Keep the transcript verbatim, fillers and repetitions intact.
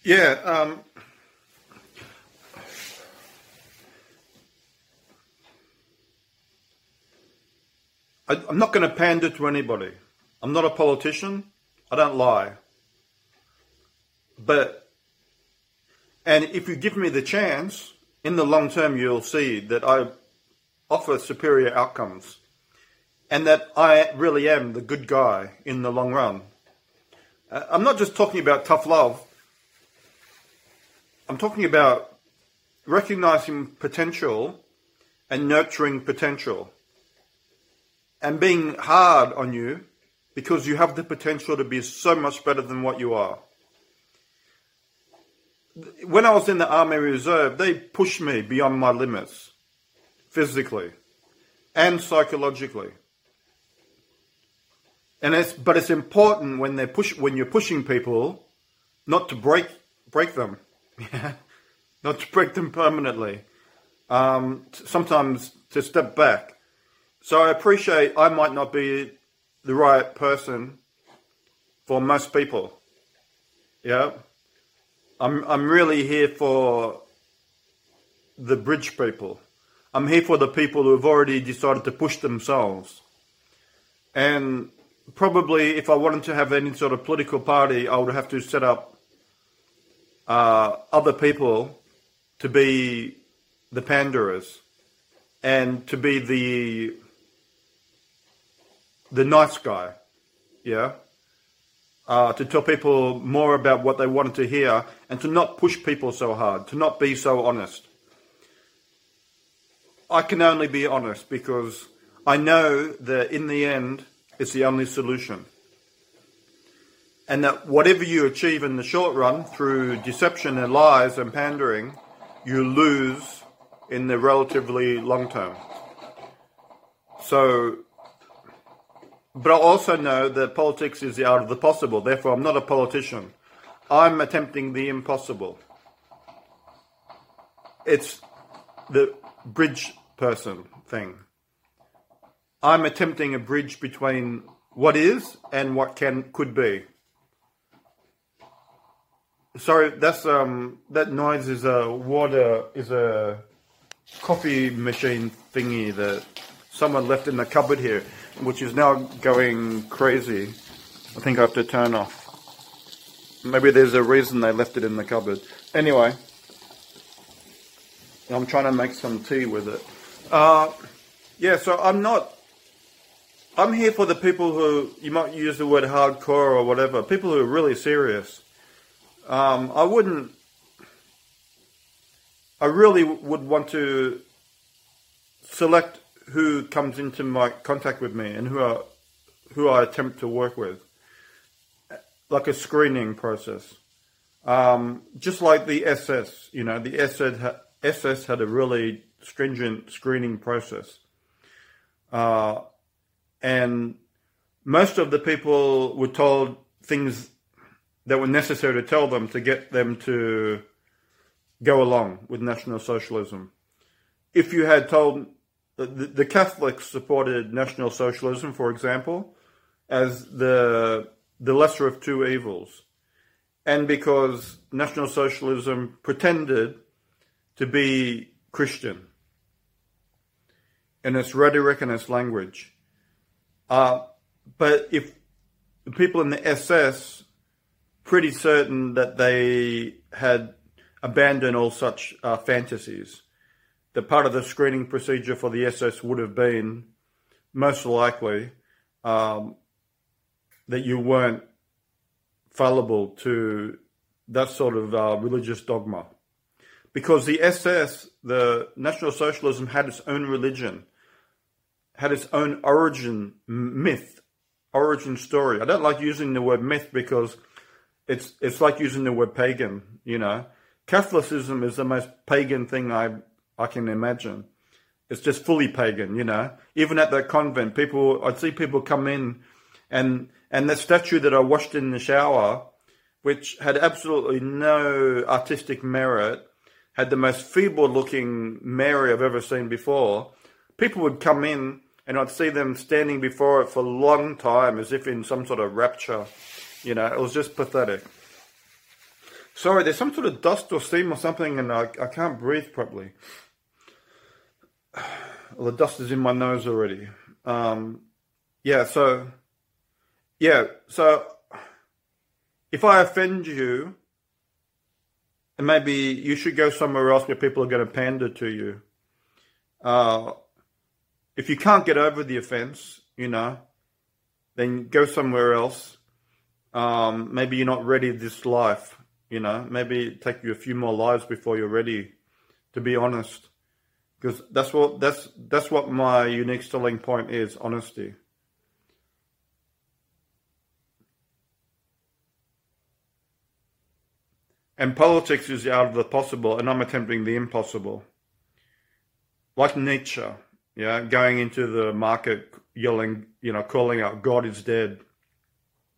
Yeah, um, I, I'm not going to pander to anybody. I'm not a politician. I don't lie. But, and if you give me the chance, in the long term, you'll see that I offer superior outcomes and that I really am the good guy in the long run. Uh, I'm not just talking about tough love. I'm talking about recognizing potential and nurturing potential and being hard on you because you have the potential to be so much better than what you are. When I was in the Army Reserve, they pushed me beyond my limits, physically and psychologically. And it's, but it's important when they push, when you're pushing people, not to break break them, not to break them permanently. Um, sometimes to step back. So I appreciate I might not be the right person for most people. Yeah. I'm I'm really here for the bridge people. I'm here for the people who have already decided to push themselves. And probably if I wanted to have any sort of political party, I would have to set up uh, other people to be the panderers and to be the the nice guy, yeah? Uh, to tell people more about what they wanted to hear and to not push people so hard, to not be so honest. I can only be honest because I know that in the end, it's the only solution. And that whatever you achieve in the short run through deception and lies and pandering, you lose in the relatively long term. So, but I also know that politics is the art of the possible. Therefore, I'm not a politician. I'm attempting the impossible. It's the bridge person thing. I'm attempting a bridge between what is and what can could be. Sorry, that's um that noise is a water is a coffee machine thingy that someone left in the cupboard here, which is now going crazy. I think I have to turn off. Maybe there's a reason they left it in the cupboard. Anyway, I'm trying to make some tea with it. Uh, yeah, so I'm not... I'm here for the people who, you might use the word hardcore or whatever, people who are really serious. Um, I wouldn't... I really would want to select who comes into my contact with me and who I, who I attempt to work with. Like a screening process. Um, just like the S S, you know, the S S, ha- S S had a really stringent screening process. Uh, and most of the people were told things that were necessary to tell them to get them to go along with National Socialism. If you had told... The, the Catholics supported National Socialism, for example, as the the lesser of two evils. And because National Socialism pretended to be Christian in its rhetoric and its language. Uh, but if the people in the S S, pretty certain that they had abandoned all such uh, fantasies. The part of the screening procedure for the S S would have been, most likely, um, that you weren't fallible to that sort of uh, religious dogma. Because the S S, the National Socialism, had its own religion, had its own origin myth, origin story. I don't like using the word myth because it's it's like using the word pagan, you know. Catholicism is the most pagan thing I I can imagine. It's just fully pagan, you know. Even at that convent, people, I'd see people come in and and the statue that I washed in the shower, which had absolutely no artistic merit, had the most feeble looking Mary I've ever seen before. People would come in and I'd see them standing before it for a long time as if in some sort of rapture. You know, it was just pathetic. Sorry, there's some sort of dust or steam or something, and I, I can't breathe properly. Well, the dust is in my nose already. Um, yeah, so, yeah, so if I offend you, and maybe you should go somewhere else where people are going to pander to you. Uh, if you can't get over the offense, you know, then go somewhere else. Um, maybe you're not ready this life, you know. Maybe it take you a few more lives before you're ready, to be honest. Because that's what that's that's what my unique selling point is, honesty. And politics is out of the possible, and I'm attempting the impossible. Like Nietzsche, yeah, going into the market, yelling, you know, calling out, God is dead.